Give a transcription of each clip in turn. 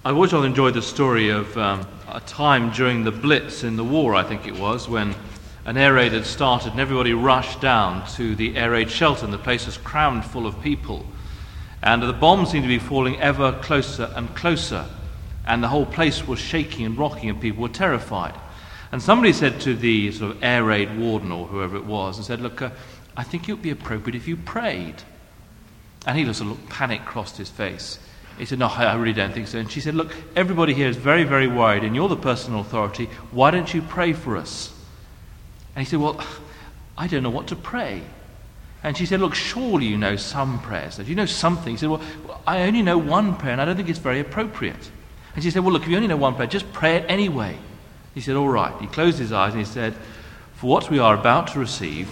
I've always enjoyed the story of a time during the Blitz in the war, I think it was, when an air raid had started and everybody rushed down to the air raid shelter, and the place was crammed full of people. And the bombs seemed to be falling ever closer and closer, and the whole place was shaking and rocking, and people were terrified. And somebody said to the sort of air raid warden or whoever it was, and said, "Look, I think it would be appropriate if you prayed." And he just looked, panic crossed his face. He said, "No, I really don't think so." And she said, "Look, everybody here is very, very worried, and you're the person in authority. Why don't you pray for us?" And he said, "Well, I don't know what to pray." And she said, "Look, surely you know some prayers. Do you know something?" He said, "Well, I only know one prayer, and I don't think it's very appropriate." And she said, "Well, look, if you only know one prayer, just pray it anyway." He said, "All right." He closed his eyes and he said, "For what we are about to receive,"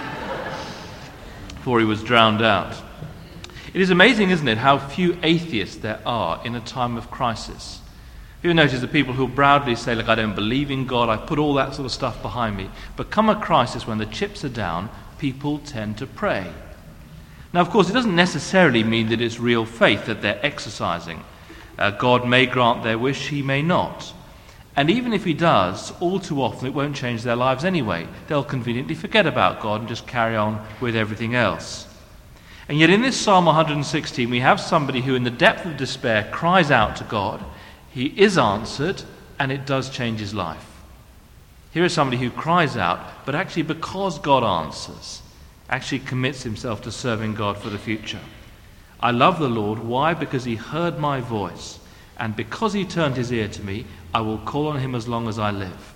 before he was drowned out. It is amazing, isn't it, how few atheists there are in a time of crisis. You notice the people who proudly say, "Look, I don't believe in God, I've put all that sort of stuff behind me." But come a crisis when the chips are down, people tend to pray. Now, of course, it doesn't necessarily mean that it's real faith that they're exercising. God may grant their wish, he may not. And even if he does, all too often it won't change their lives anyway. They'll conveniently forget about God and just carry on with everything else. And yet in this Psalm 116, we have somebody who in the depth of despair cries out to God. He is answered, and it does change his life. Here is somebody who cries out, but actually because God answers, actually commits himself to serving God for the future. "I love the Lord." Why? Because he heard my voice, and because he turned his ear to me, I will call on him as long as I live.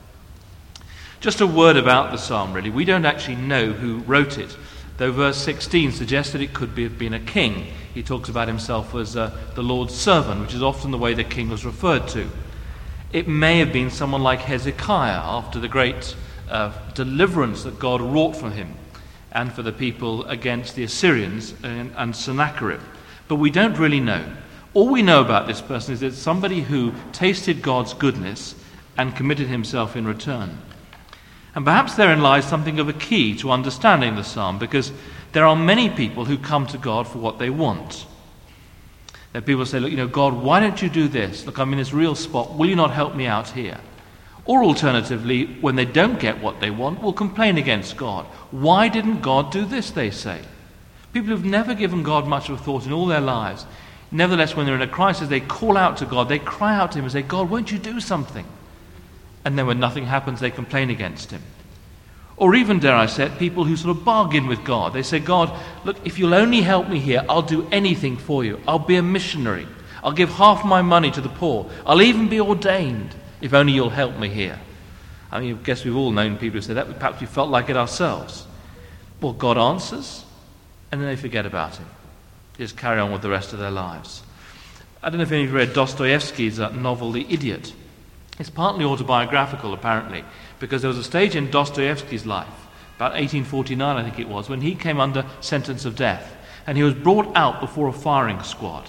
Just a word about the psalm, really. We don't actually know who wrote it, though verse 16 suggests that it could have been a king. He talks about himself as the Lord's servant, which is often the way the king was referred to. It may have been someone like Hezekiah after the great deliverance that God wrought for him and for the people against the Assyrians and Sennacherib. But we don't really know. All we know about this person is that it's somebody who tasted God's goodness and committed himself in return. And perhaps therein lies something of a key to understanding the psalm, because there are many people who come to God for what they want. There are people who say, "Look, God, why don't you do this? Look, I'm in this real spot. Will you not help me out here?" Or alternatively, when they don't get what they want, will complain against God. "Why didn't God do this?" they say. People who've never given God much of a thought in all their lives. Nevertheless, when they're in a crisis, they call out to God. They cry out to him and say, "God, won't you do something?" And then when nothing happens, they complain against him. Or even, dare I say it, people who sort of bargain with God. They say, "God, look, if you'll only help me here, I'll do anything for you. I'll be a missionary. I'll give half my money to the poor. I'll even be ordained if only you'll help me here." I mean, I guess we've all known people who say that, but perhaps we felt like it ourselves. Well, God answers, and then they forget about him. They just carry on with the rest of their lives. I don't know if any of you read Dostoevsky's novel, The Idiot. It's partly autobiographical, apparently, because there was a stage in Dostoevsky's life, about 1849 I think it was, when he came under sentence of death, and he was brought out before a firing squad.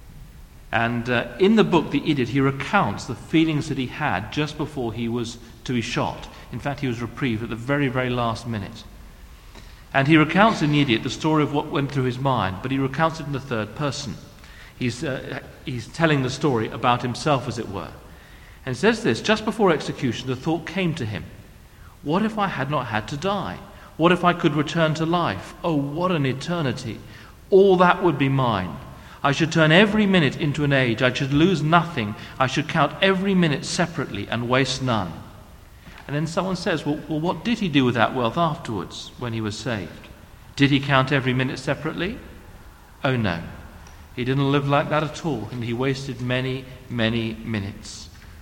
And in the book, The Idiot, he recounts the feelings that he had just before he was to be shot. In fact, he was reprieved at the very, very last minute. And he recounts in The Idiot the story of what went through his mind, but he recounts it in the third person. He's telling the story about himself, as it were. And it says this: "Just before execution, the thought came to him, what if I had not had to die? What if I could return to life? Oh, what an eternity! All that would be mine. I should turn every minute into an age. I should lose nothing. I should count every minute separately and waste none." And then someone says, well, what did he do with that wealth afterwards when he was saved? Did he count every minute separately? Oh no. He didn't live like that at all, and he wasted many, many minutes.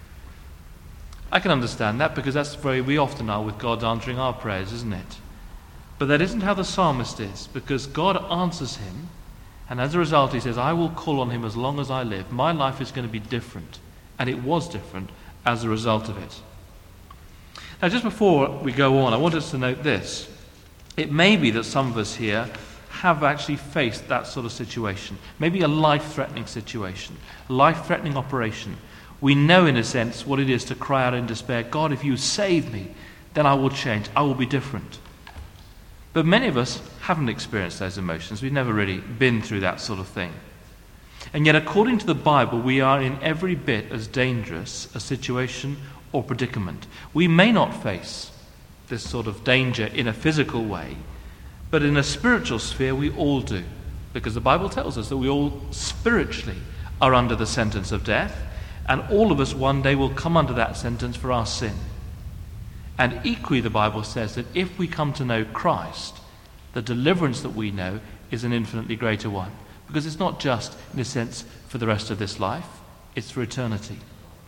I can understand that, because that's the way we often are with God answering our prayers, isn't it? But that isn't how the psalmist is, because God answers him, and as a result he says, "I will call on him as long as I live." My life is going to be different, and it was different as a result of it. Now, just before we go on, I want us to note this. It may be that some of us here have actually faced that sort of situation, maybe a life-threatening situation, life-threatening operation. We know, in a sense, what it is to cry out in despair, "God, if you save me, then I will change, I will be different." But many of us haven't experienced those emotions. We've never really been through that sort of thing. And yet, according to the Bible, we are in every bit as dangerous a situation or predicament. We may not face this sort of danger in a physical way, but in a spiritual sphere we all do, because the Bible tells us that we all spiritually are under the sentence of death, and all of us one day will come under that sentence for our sin. And equally the Bible says that if we come to know Christ, the deliverance that we know is an infinitely greater one, because it's not just, in a sense, for the rest of this life, it's for eternity.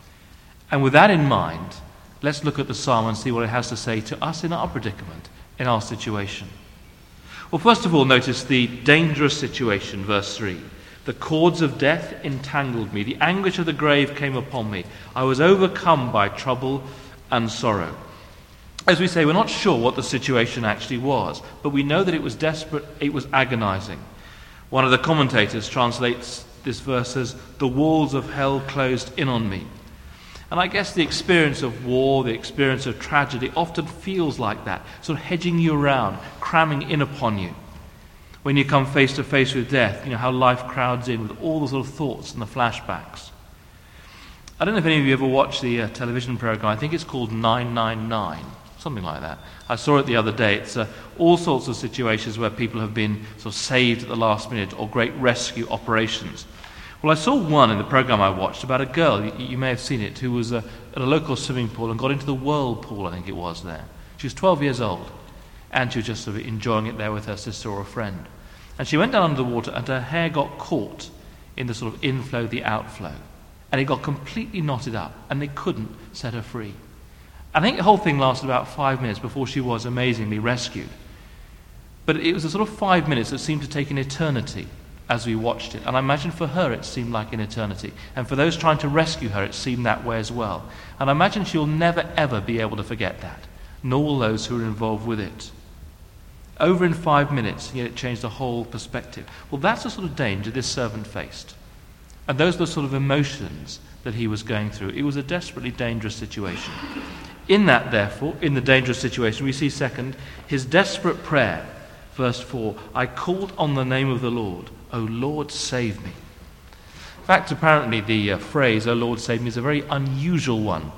And with that in mind, let's look at the psalm and see what it has to say to us in our predicament, in our situation. Well, first of all, notice the dangerous situation, verse 3. The cords of death entangled me. The anguish of the grave came upon me. I was overcome by trouble and sorrow. As we say, we're not sure what the situation actually was, but we know that it was desperate, it was agonizing. One of the commentators translates this verse as, the walls of hell closed in on me. And I guess the experience of war, the experience of tragedy often feels like that, sort of hedging you around, cramming in upon you. When you come face to face with death, you know how life crowds in with all the sort of thoughts and the flashbacks. I don't know if any of you ever watched the television program. I think it's called 999, something like that. I saw it the other day. It's all sorts of situations where people have been sort of saved at the last minute, or great rescue operations. Well, I saw one in the program I watched about a girl, you may have seen it, who was at a local swimming pool and got into the whirlpool, I think it was there. She was 12 years old, and she was just sort of enjoying it there with her sister or a friend. And she went down under the water, and her hair got caught in the sort of inflow, the outflow. And it got completely knotted up, and they couldn't set her free. I think the whole thing lasted about 5 minutes before she was amazingly rescued. But it was a sort of 5 minutes that seemed to take an eternity as we watched it. And I imagine for her it seemed like an eternity. And for those trying to rescue her, it seemed that way as well. And I imagine she'll never ever be able to forget that, nor will those who are involved with it. Over in 5 minutes, yet it changed the whole perspective. Well, that's the sort of danger this servant faced. And those are the sort of emotions that he was going through. It was a desperately dangerous situation. In that, therefore, in the dangerous situation, we see second, his desperate prayer. Verse 4, I called on the name of the Lord. O Lord, save me. In fact, apparently the phrase, O Lord, save me, is a very unusual one.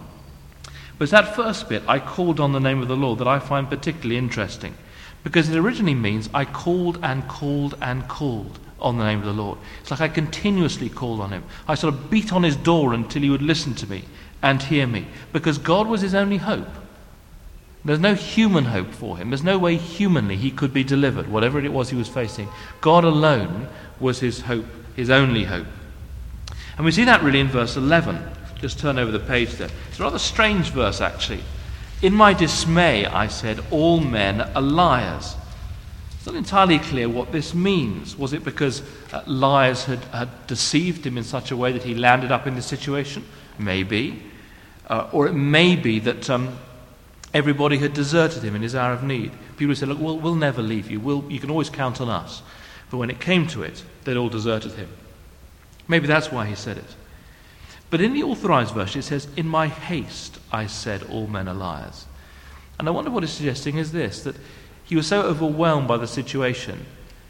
But it's that first bit, I called on the name of the Lord, that I find particularly interesting. Because it originally means I called and called and called on the name of the Lord. It's like I continuously called on him. I sort of beat on his door until he would listen to me and hear me. Because God was his only hope. There's no human hope for him. There's no way humanly he could be delivered, whatever it was he was facing. God alone was his hope, his only hope. And we see that really in verse 11. Just turn over the page there. It's a rather strange verse, actually. In my dismay, I said, all men are liars. It's not entirely clear what this means. Was it because liars had deceived him in such a way that he landed up in this situation? Maybe. Or it may be that everybody had deserted him in his hour of need. People said, look, we'll never leave you. You can always count on us. But when it came to it, they'd all deserted him. Maybe that's why he said it. But in the Authorized Version, it says, in my haste, I said, all men are liars. And I wonder what it's suggesting is this, that he was so overwhelmed by the situation,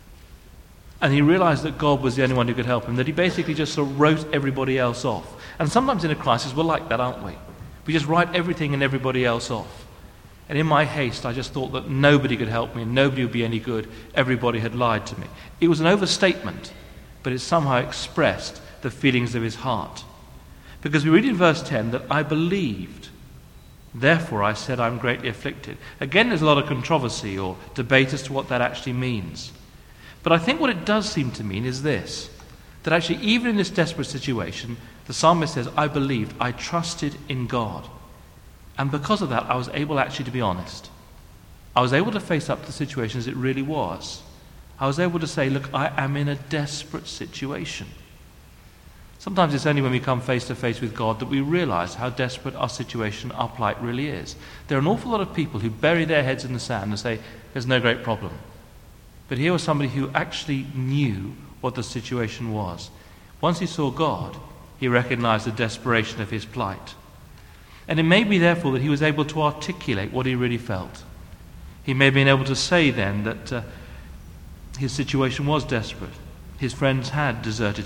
and he realized that God was the only one who could help him, that he basically just sort of wrote everybody else off. And sometimes in a crisis, we're like that, aren't we? We just write everything and everybody else off. And in my haste, I just thought that nobody could help me and nobody would be any good. Everybody had lied to me. It was an overstatement, but it somehow expressed the feelings of his heart. Because we read in verse 10 that I believed, therefore I said I'm greatly afflicted. Again, there's a lot of controversy or debate as to what that actually means. But I think what it does seem to mean is this, that actually even in this desperate situation, the psalmist says, I believed, I trusted in God. And because of that, I was able actually to be honest. I was able to face up to the situation as it really was. I was able to say, look, I am in a desperate situation. Sometimes it's only when we come face to face with God that we realize how desperate our situation, our plight really is. There are an awful lot of people who bury their heads in the sand and say, there's no great problem. But here was somebody who actually knew what the situation was. Once he saw God, he recognized the desperation of his plight. And it may be therefore that he was able to articulate what he really felt. He may have been able to say then that his situation was desperate. His friends had deserted him.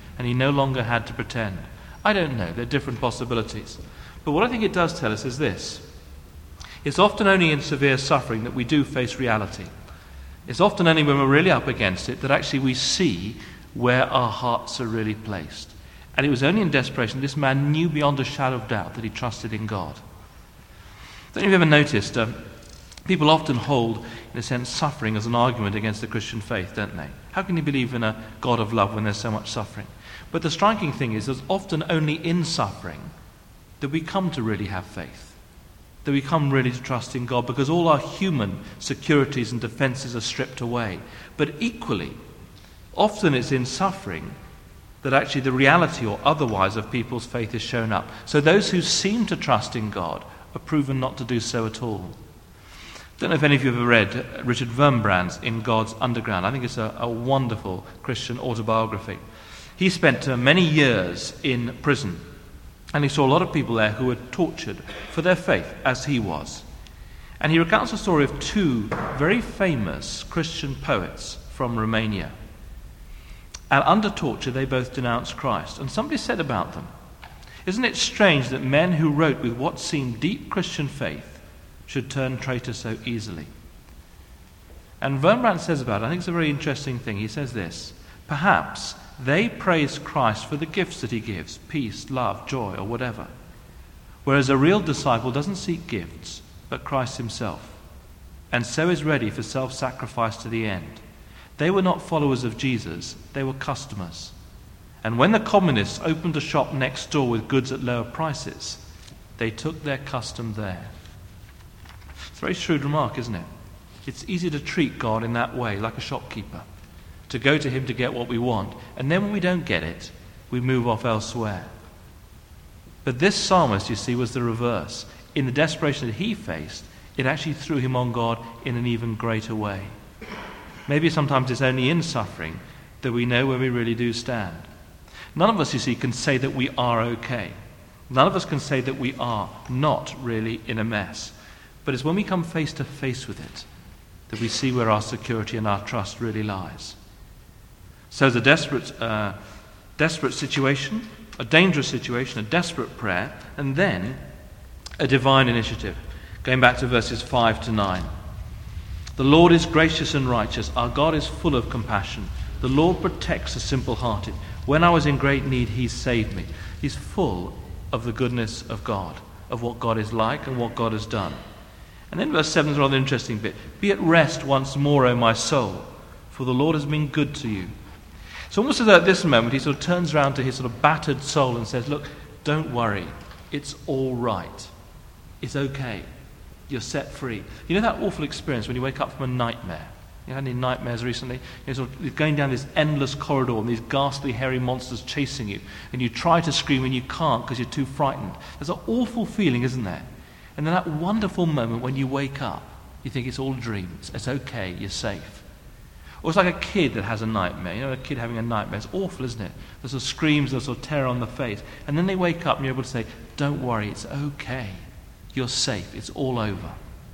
and he no longer had to pretend. I don't know. There are different possibilities. But what I think it does tell us is this. It's often only in severe suffering that we do face reality. It's often only when we're really up against it that actually we see where our hearts are really placed. And it was only in desperation this man knew beyond a shadow of doubt that he trusted in God. Don't you ever noticed, people often hold, in a sense, suffering as an argument against the Christian faith, don't they? How can you believe in a God of love when there's so much suffering? But the striking thing is there's often only in suffering that we come to really have faith, that we come really to trust in God, because all our human securities and defenses are stripped away. But equally, often it's in suffering that actually the reality or otherwise of people's faith is shown up. So those who seem to trust in God are proven not to do so at all. I don't know if any of you have ever read Richard Wurmbrand's In God's Underground. I think it's a wonderful Christian autobiography. He spent many years in prison, and he saw a lot of people there who were tortured for their faith, as he was. And he recounts the story of two very famous Christian poets from Romania. And under torture, they both denounced Christ. And somebody said about them, isn't it strange that men who wrote with what seemed deep Christian faith should turn traitor so easily? And Wurmbrand says about it, I think it's a very interesting thing. He says this, perhaps they praise Christ for the gifts that he gives, peace, love, joy, or whatever. Whereas a real disciple doesn't seek gifts, but Christ himself, and so is ready for self-sacrifice to the end. They were not followers of Jesus, they were customers. And when the communists opened a shop next door with goods at lower prices, they took their custom there. It's a very shrewd remark, isn't it? It's easy to treat God in that way, like a shopkeeper, to go to him to get what we want, and then when we don't get it, we move off elsewhere. But this psalmist, you see, was the reverse. In the desperation that he faced, it actually threw him on God in an even greater way. Maybe sometimes it's only in suffering that we know where we really do stand. None of us, you see, can say that we are okay. None of us can say that we are not really in a mess. But it's when we come face to face with it that we see where our security and our trust really lies. So the desperate situation, a dangerous situation, a desperate prayer, and then a divine initiative. Going back to verses 5 to 9. The Lord is gracious and righteous. Our God is full of compassion. The Lord protects the simple-hearted. When I was in great need, he saved me. He's full of the goodness of God, of what God is like and what God has done. And then verse 7 is a rather interesting bit. Be at rest once more, O my soul, for the Lord has been good to you. It's almost as though at this moment he sort of turns around to his sort of battered soul and says, look, don't worry. It's all right. It's okay. You're set free. You know that awful experience when you wake up from a nightmare? You had any nightmares recently? You're sort of going down this endless corridor and these ghastly hairy monsters chasing you, and you try to scream and you can't because you're too frightened. There's an awful feeling, isn't there? And then that wonderful moment when you wake up, you think it's all a dream. It's okay, you're safe. Or it's like a kid that has a nightmare. You know, a kid having a nightmare. It's awful, isn't it? There's sort of screams, there's sort of terror on the face. And then they wake up and you're able to say, don't worry, it's okay. You're safe. It's all over.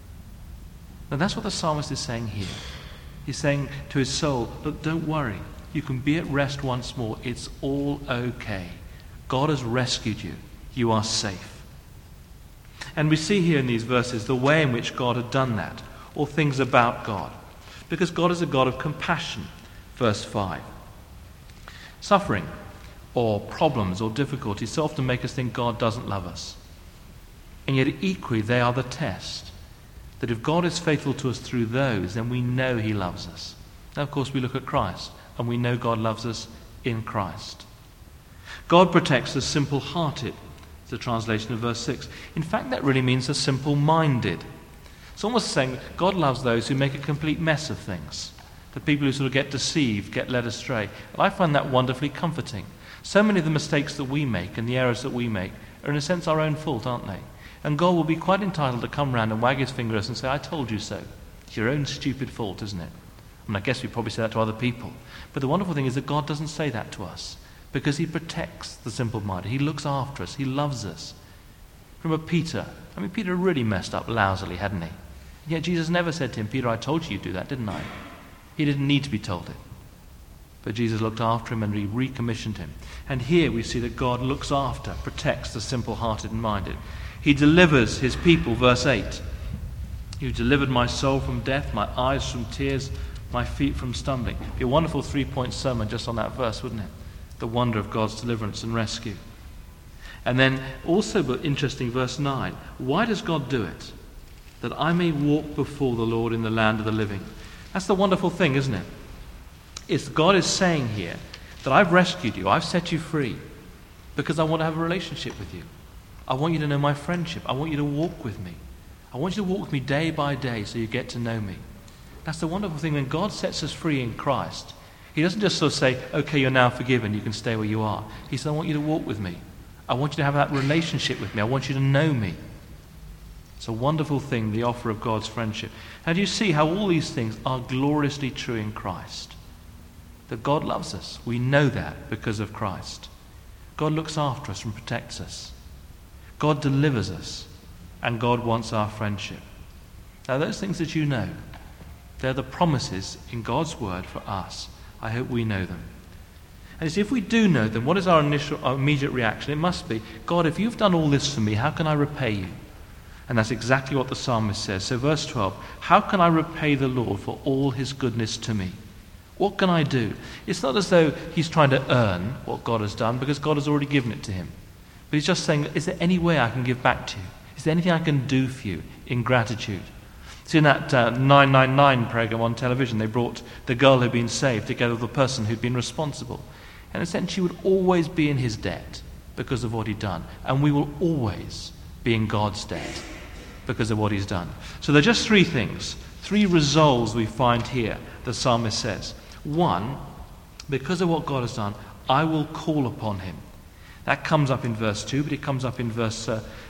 Now that's what the psalmist is saying here. He's saying to his soul, look, don't worry. You can be at rest once more. It's all okay. God has rescued you. You are safe. And we see here in these verses the way in which God had done that, or things about God. Because God is a God of compassion. Verse 5. Suffering or problems or difficulties so often make us think God doesn't love us. And yet equally they are the test. That if God is faithful to us through those, then we know he loves us. Now, of course, we look at Christ, and we know God loves us in Christ. God protects the simple-hearted, is the translation of verse 6. In fact, that really means the simple-minded. It's almost saying God loves those who make a complete mess of things. The people who sort of get deceived, get led astray. And I find that wonderfully comforting. So many of the mistakes that we make and the errors that we make are in a sense our own fault, aren't they? And God will be quite entitled to come round and wag his finger at us and say, I told you so. It's your own stupid fault, isn't it? I mean, I guess we probably say that to other people. But the wonderful thing is that God doesn't say that to us because he protects the simple-minded. He looks after us. He loves us. Remember Peter. I mean, Peter really messed up lousily, hadn't he? Yet Jesus never said to him, Peter, I told you you'd do that, didn't I? He didn't need to be told it. But Jesus looked after him and he recommissioned him. And here we see that God looks after, protects the simple-hearted and minded. He delivers his people, verse 8. You delivered my soul from death, my eyes from tears, my feet from stumbling. It'd be a wonderful 3-point sermon just on that verse, wouldn't it? The wonder of God's deliverance and rescue. And then also, but interesting, verse 9. Why does God do it? That I may walk before the Lord in the land of the living. That's the wonderful thing, isn't it? It's God is saying here that I've rescued you, I've set you free, because I want to have a relationship with you. I want you to know my friendship. I want you to walk with me. I want you to walk with me day by day so you get to know me. That's the wonderful thing. When God sets us free in Christ, he doesn't just sort of say, okay, you're now forgiven, you can stay where you are. He says, I want you to walk with me. I want you to have that relationship with me. I want you to know me. It's a wonderful thing, the offer of God's friendship. And you see how all these things are gloriously true in Christ. That God loves us. We know that because of Christ. God looks after us and protects us. God delivers us. And God wants our friendship. Now those things that you know, they're the promises in God's word for us. I hope we know them. And you see, if we do know them, what is our immediate reaction? It must be, God, if you've done all this for me, how can I repay you? And that's exactly what the psalmist says. So verse 12, how can I repay the Lord for all his goodness to me? What can I do? It's not as though he's trying to earn what God has done, because God has already given it to him. But he's just saying, is there any way I can give back to you? Is there anything I can do for you in gratitude? See, in that 999 program on television, they brought the girl who'd been saved together with the person who'd been responsible. And essentially she would always be in his debt because of what he'd done. And we will always be in God's debt because of what he's done. So there are just three things, three resolves we find here, the psalmist says. One, because of what God has done, I will call upon him. That comes up in verse 2, but it comes up in verse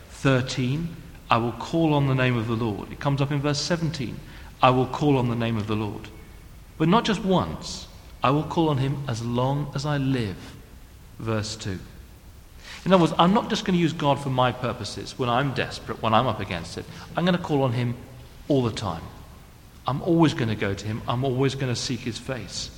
13. I will call on the name of the Lord. It comes up in verse 17. I will call on the name of the Lord. But not just once. I will call on him as long as I live. Verse 2. In other words, I'm not just going to use God for my purposes when I'm desperate, when I'm up against it. I'm going to call on him all the time. I'm always going to go to him. I'm always going to seek his face.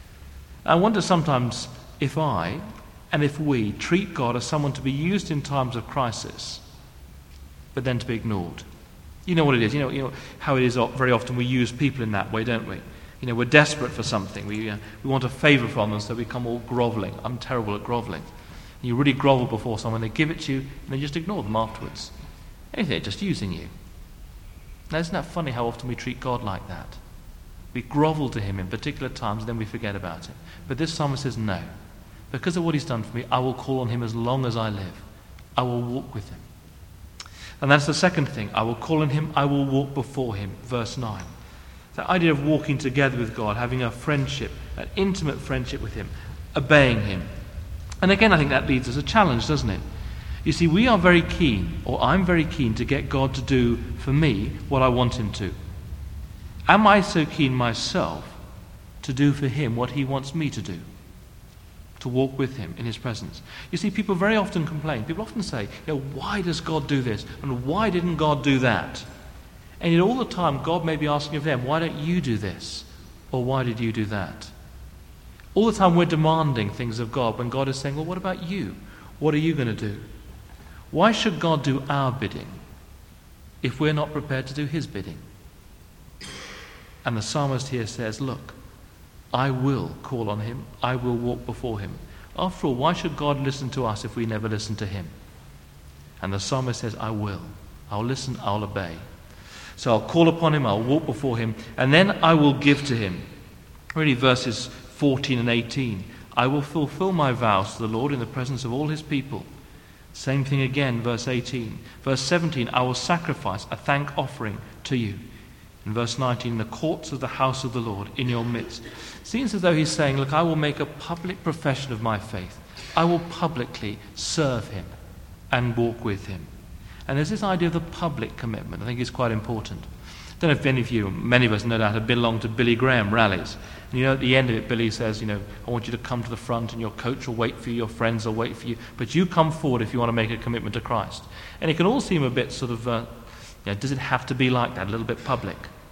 I wonder sometimes if I and if we treat God as someone to be used in times of crisis, but then to be ignored. You know what it is. You know how it is very often we use people in that way, don't we? You know, we're desperate for something. We want a favour from them, so we become all grovelling. I'm terrible at grovelling. You really grovel before someone, they give it to you, and they just ignore them afterwards. They're just using you. Now, isn't that funny how often we treat God like that? We grovel to him in particular times, and then we forget about it. But this psalmist says, no. Because of what he's done for me, I will call on him as long as I live. I will walk with him. And that's the second thing. I will call on him, I will walk before him. Verse 9. The idea of walking together with God, having a friendship, an intimate friendship with him, obeying him. And again, I think that leads us a challenge, doesn't it? You see, we are very keen, or I'm very keen to get God to do for me what I want him to. Am I so keen myself to do for him what he wants me to do? To walk with him in his presence. You see, people very often complain. People often say, why does God do this? And why didn't God do that? And yet all the time, God may be asking of them, why don't you do this? Or why did you do that? All the time we're demanding things of God when God is saying, well, what about you? What are you going to do? Why should God do our bidding if we're not prepared to do his bidding? And the psalmist here says, look, I will call on him. I will walk before him. After all, why should God listen to us if we never listen to him? And the psalmist says, I will. I'll listen, I'll obey. So I'll call upon him, I'll walk before him, and then I will give to him. Really, verses 14 and 18. I will fulfill my vows to the Lord in the presence of all his people. Same thing again, verse 18. Verse 17, I will sacrifice a thank offering to you. In verse 19, the courts of the house of the Lord in your midst. It seems as though he's saying, look, I will make a public profession of my faith. I will publicly serve him and walk with him. And there's this idea of the public commitment. I think it's quite important. I don't know if any of you, many of us no doubt, have belonged to Billy Graham rallies. And at the end of it, Billy says, I want you to come to the front and your coach will wait for you, your friends will wait for you, but you come forward if you want to make a commitment to Christ. And it can all seem a bit sort of, does it have to be like that, a little bit public?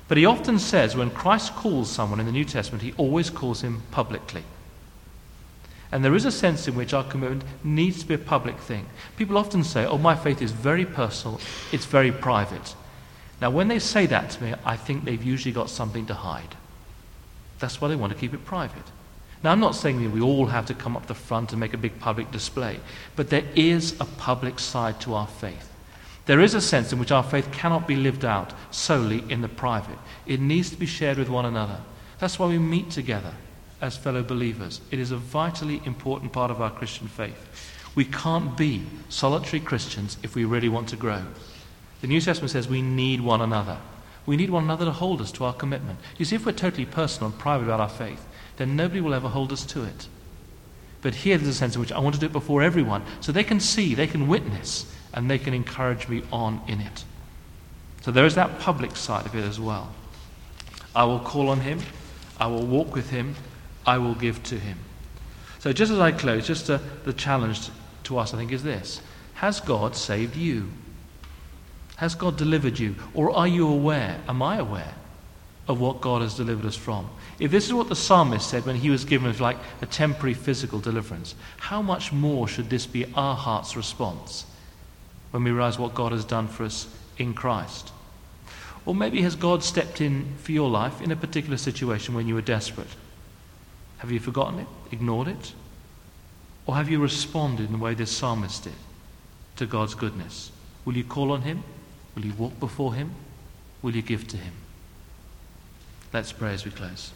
But he often says when Christ calls someone in the New Testament, he always calls him publicly. And there is a sense in which our commitment needs to be a public thing. People often say, oh, my faith is very personal, it's very private. Now, when they say that to me, I think they've usually got something to hide. That's why they want to keep it private. Now, I'm not saying that we all have to come up the front and make a big public display, but there is a public side to our faith. There is a sense in which our faith cannot be lived out solely in the private. It needs to be shared with one another. That's why we meet together as fellow believers. It is a vitally important part of our Christian faith. We can't be solitary Christians if we really want to grow. The New Testament says we need one another. We need one another to hold us to our commitment. You see, if we're totally personal and private about our faith, then nobody will ever hold us to it. But here there's a sense in which I want to do it before everyone, so they can see, they can witness, and they can encourage me on in it. So there is that public side of it as well. I will call on him, I will walk with him, I will give to him. So just as I close, the challenge to us, I think, is this. Has God saved you? Has God delivered you? Or are you aware, am I aware, of what God has delivered us from? If this is what the psalmist said when he was given like a temporary physical deliverance, how much more should this be our heart's response when we realize what God has done for us in Christ? Or maybe has God stepped in for your life in a particular situation when you were desperate? Have you forgotten it, ignored it? Or have you responded in the way this psalmist did to God's goodness? Will you call on him? Will you walk before him? Will you give to him? Let's pray as we close.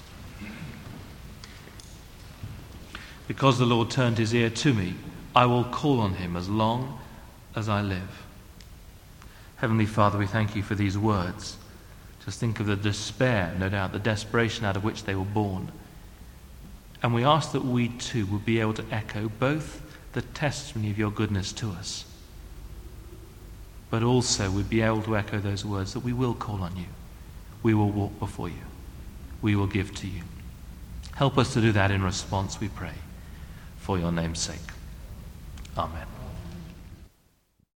Because the Lord turned his ear to me, I will call on him as long as I live. Heavenly Father, we thank you for these words. Just think of the despair, no doubt, the desperation out of which they were born. And we ask that we too will be able to echo both the testimony of your goodness to us, but also we'd be able to echo those words that we will call on you. We will walk before you. We will give to you. Help us to do that in response, we pray, for your name's sake. Amen.